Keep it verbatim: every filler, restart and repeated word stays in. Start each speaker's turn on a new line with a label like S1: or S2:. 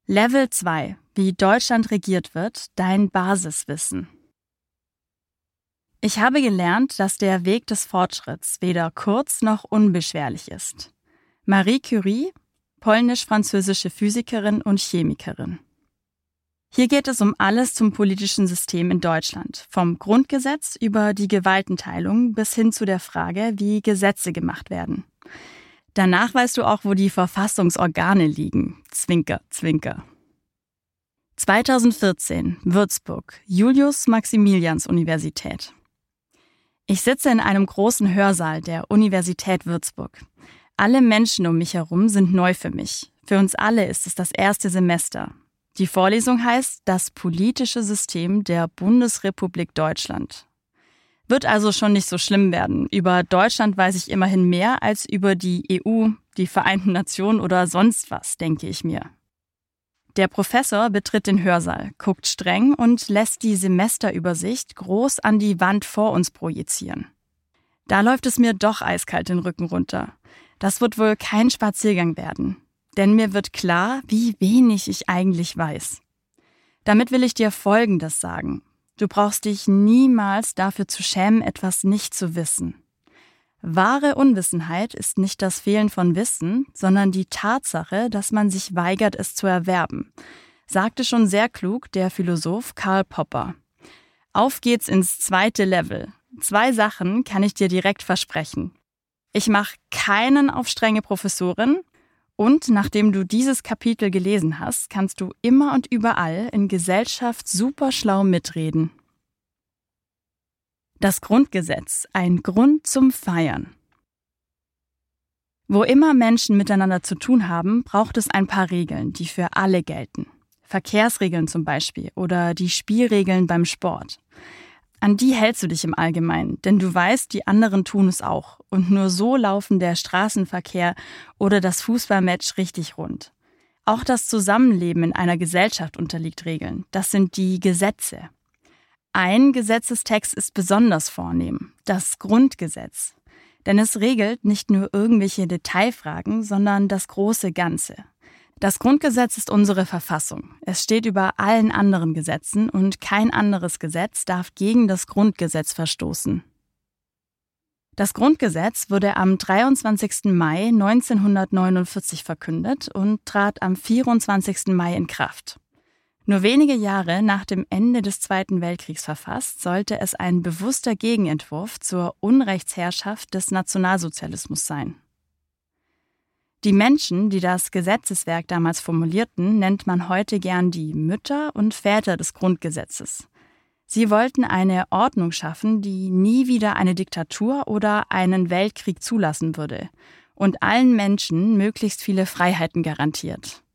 S1: Level zwei. Wie Deutschland regiert wird, dein Basiswissen. Ich habe gelernt, dass der Weg des Fortschritts weder kurz noch unbeschwerlich ist. Marie Curie, polnisch-französische Physikerin und Chemikerin. Hier geht es um alles zum politischen System in Deutschland, vom Grundgesetz über die Gewaltenteilung bis hin zu der Frage, wie Gesetze gemacht werden. Danach weißt du auch, wo die Verfassungsorgane liegen. Zwinker, zwinker. zweitausendvierzehn, Würzburg, Julius-Maximilians-Universität. Ich sitze in einem großen Hörsaal der Universität Würzburg. Alle Menschen um mich herum sind neu für mich. Für uns alle ist es das erste Semester. Die Vorlesung heißt Das politische System der Bundesrepublik Deutschland. Wird also schon nicht so schlimm werden. Über Deutschland weiß ich immerhin mehr als über die E U, die Vereinten Nationen oder sonst was, denke ich mir. Der Professor betritt den Hörsaal, guckt streng und lässt die Semesterübersicht groß an die Wand vor uns projizieren. Da läuft es mir doch eiskalt den Rücken runter. Das wird wohl kein Spaziergang werden. Denn mir wird klar, wie wenig ich eigentlich weiß. Damit will ich dir Folgendes sagen. Du brauchst dich niemals dafür zu schämen, etwas nicht zu wissen. Wahre Unwissenheit ist nicht das Fehlen von Wissen, sondern die Tatsache, dass man sich weigert, es zu erwerben, sagte schon sehr klug der Philosoph Karl Popper. Auf geht's ins zweite Level. Zwei Sachen kann ich dir direkt versprechen. Ich mache keinen auf strenge Professorin. Und nachdem du dieses Kapitel gelesen hast, kannst du immer und überall in Gesellschaft super schlau mitreden. Das Grundgesetz, ein Grund zum Feiern. Wo immer Menschen miteinander zu tun haben, braucht es ein paar Regeln, die für alle gelten. Verkehrsregeln zum Beispiel oder die Spielregeln beim Sport. An die hältst du dich im Allgemeinen, denn du weißt, die anderen tun es auch. Und nur so laufen der Straßenverkehr oder das Fußballmatch richtig rund. Auch das Zusammenleben in einer Gesellschaft unterliegt Regeln. Das sind die Gesetze. Ein Gesetzestext ist besonders vornehm, das Grundgesetz. Denn es regelt nicht nur irgendwelche Detailfragen, sondern das große Ganze. Das Grundgesetz ist unsere Verfassung. Es steht über allen anderen Gesetzen und kein anderes Gesetz darf gegen das Grundgesetz verstoßen. Das Grundgesetz wurde am dreiundzwanzigsten Mai neunzehnhundertneunundvierzig verkündet und trat am vierundzwanzigsten Mai in Kraft. Nur wenige Jahre nach dem Ende des Zweiten Weltkriegs verfasst, sollte es ein bewusster Gegenentwurf zur Unrechtsherrschaft des Nationalsozialismus sein. Die Menschen, die das Gesetzeswerk damals formulierten, nennt man heute gern die Mütter und Väter des Grundgesetzes. Sie wollten eine Ordnung schaffen, die nie wieder eine Diktatur oder einen Weltkrieg zulassen würde und allen Menschen möglichst viele Freiheiten garantiert.